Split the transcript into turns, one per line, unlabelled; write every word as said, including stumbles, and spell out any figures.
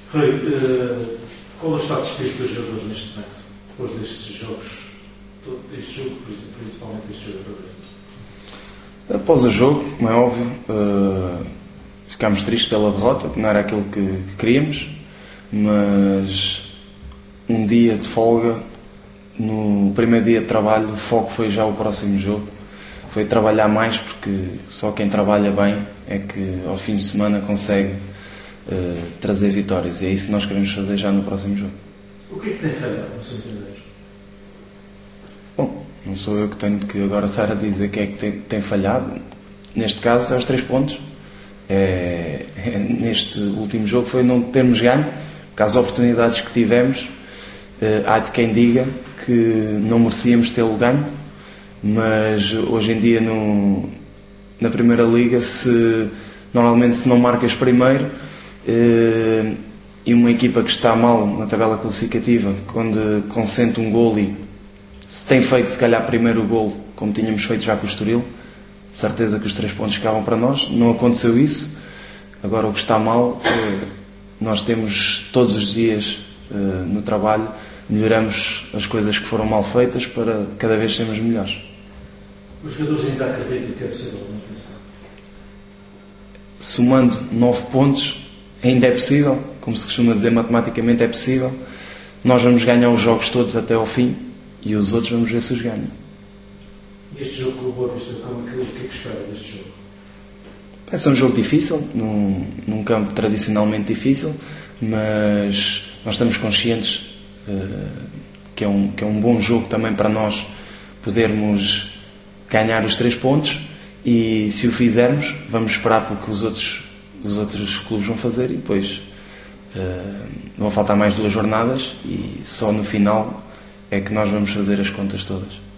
Rui, uh, qual é o estado de espírito dos jogadores neste momento, depois destes jogos, este jogo, principalmente este jogo?
Após o jogo, como é óbvio, uh, ficámos tristes pela derrota, que não era aquilo que, que queríamos, mas um dia de folga, no primeiro dia de trabalho, o foco foi já o próximo jogo. Foi trabalhar mais, porque só quem trabalha bem é que ao fim de semana consegue uh, trazer vitórias, e é isso que nós queremos fazer já no próximo jogo.
O que é que tem falhado, no seu entender?
Bom, não sou eu que tenho que agora estar a dizer o que é que tem, tem falhado. Neste caso, é os três pontos. É, é, neste último jogo foi não termos ganho, porque as oportunidades que tivemos, uh, há de quem diga que não merecíamos tê-lo ganho, mas hoje em dia no, na Primeira Liga, se, normalmente se não marcas primeiro, uh, e uma equipa que está mal na tabela classificativa, quando consente um golo e se tem feito se calhar primeiro o golo, como tínhamos feito já com o Estoril, certeza que os três pontos ficavam para nós. Não aconteceu isso. Agora o que está mal, nós temos todos os dias no trabalho, melhoramos as coisas que foram mal feitas para cada vez sermos melhores.
Os jogadores ainda acreditam que é possível a manutenção?
Somando nove pontos, ainda é possível, como se costuma dizer, matematicamente é possível. Nós vamos ganhar os jogos todos até ao fim e os outros vamos ver se os ganham.
Este jogo com o Boa Vista, como é que, o que é que espera deste jogo?
Vai ser um jogo difícil, num, num campo tradicionalmente difícil, mas nós estamos conscientes uh, que, é um, que é um bom jogo também para nós podermos ganhar os três pontos, e se o fizermos, vamos esperar pelo que os outros, os outros clubes vão fazer, e depois uh, vão faltar mais duas jornadas e só no final é que nós vamos fazer as contas todas.